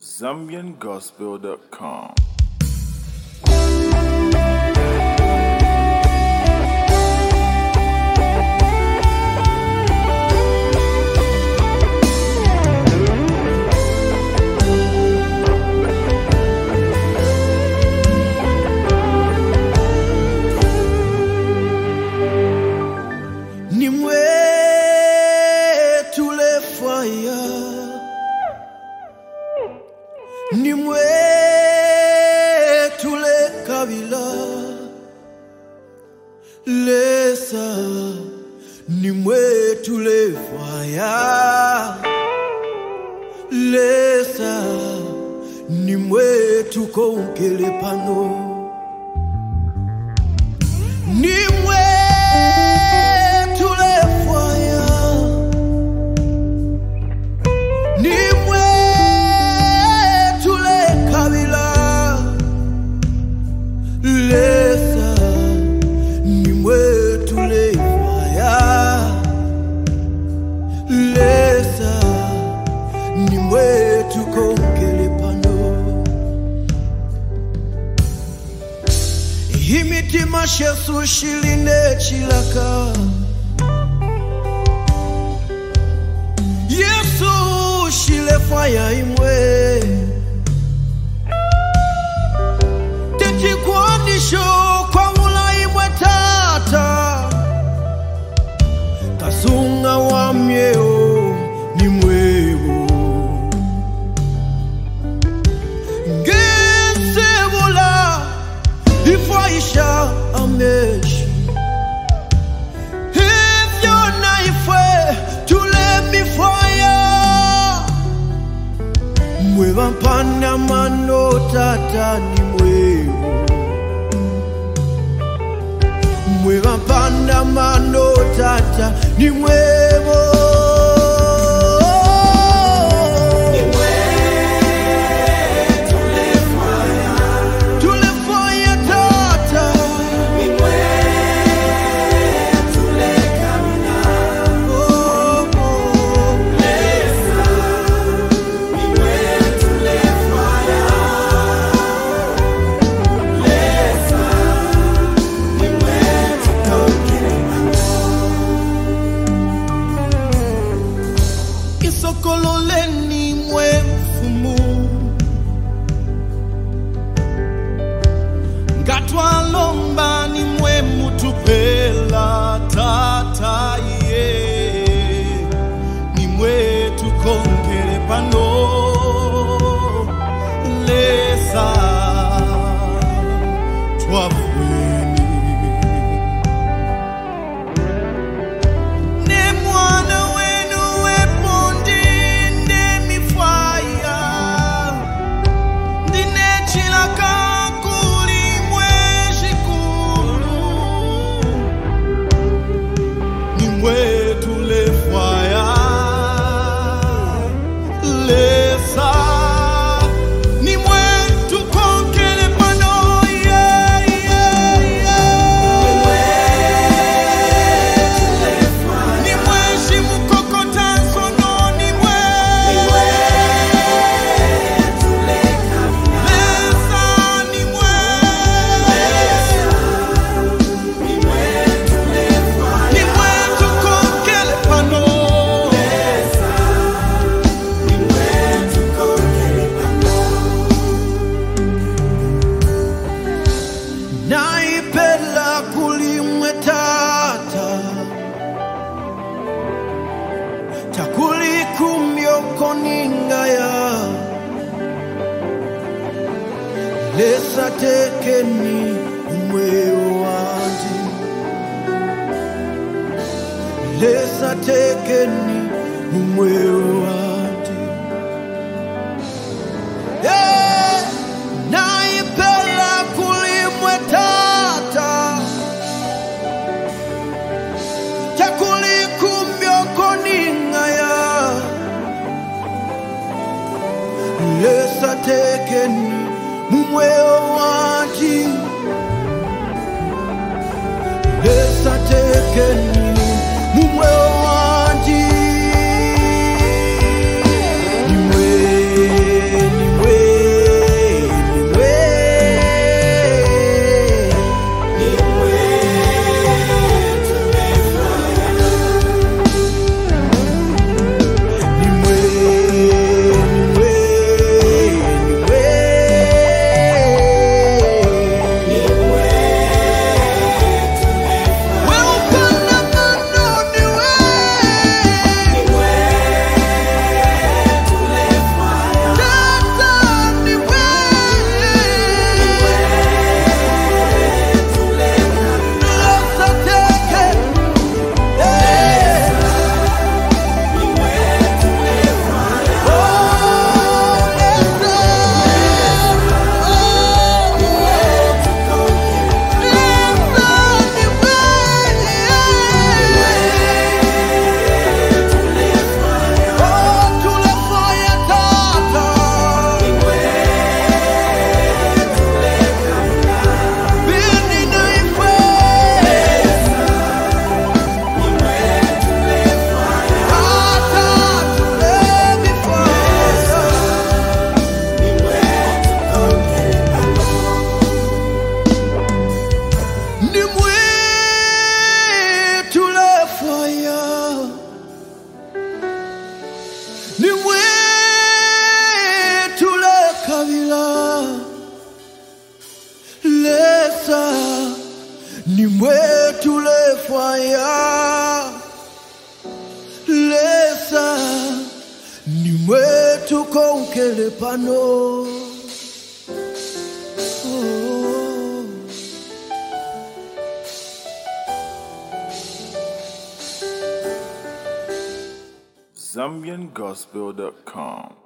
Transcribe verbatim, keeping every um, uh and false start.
Zambian Gospel dot com. Nimwe tule kabila lesa nimwe tule faya lesa nimwe tukonkele pano nimwe tule faya nimwe lesa nimwe tule faya lesa nimwe tukonkele pano imitima shesu shiline chilaka Yesu shile faya imwe Tikwanisho kwa mulai mwetata Kasunga wa myeo ni mwewo Ngesebula ifaisha ameshi Hivyo na ife tule mifaya Mwewa mpana mano tata ni mwewo Mwewa panda mano tata ni mwevo Kololeni mwe mfumu Ngatwa lomba ni mwe mutupela tata ye Ni mwe tukongere pano Lesa Twafueni Ne mwana wenu wepondi Nimwe tule faya lesa nimwe tukonkele pano yeah yeah yeah nimwe tule faya nimwe shimukokota sono nimwe nimwe tule kamina lesa nimwe lesa nimwe tule faya nimwe naipela kulimwe tata takuli kumyoko ningaya lesa tekeni umweo wanji lesa tekeni umweo wanji yeah! naipela kulimwe tata takuli kumyoko ningaya lesa tekeni umweo wanji lesa tekeni umweo wanji Nimwe ya lesa nimwe tukonkele pano. Oh. Zambian Gospel dot com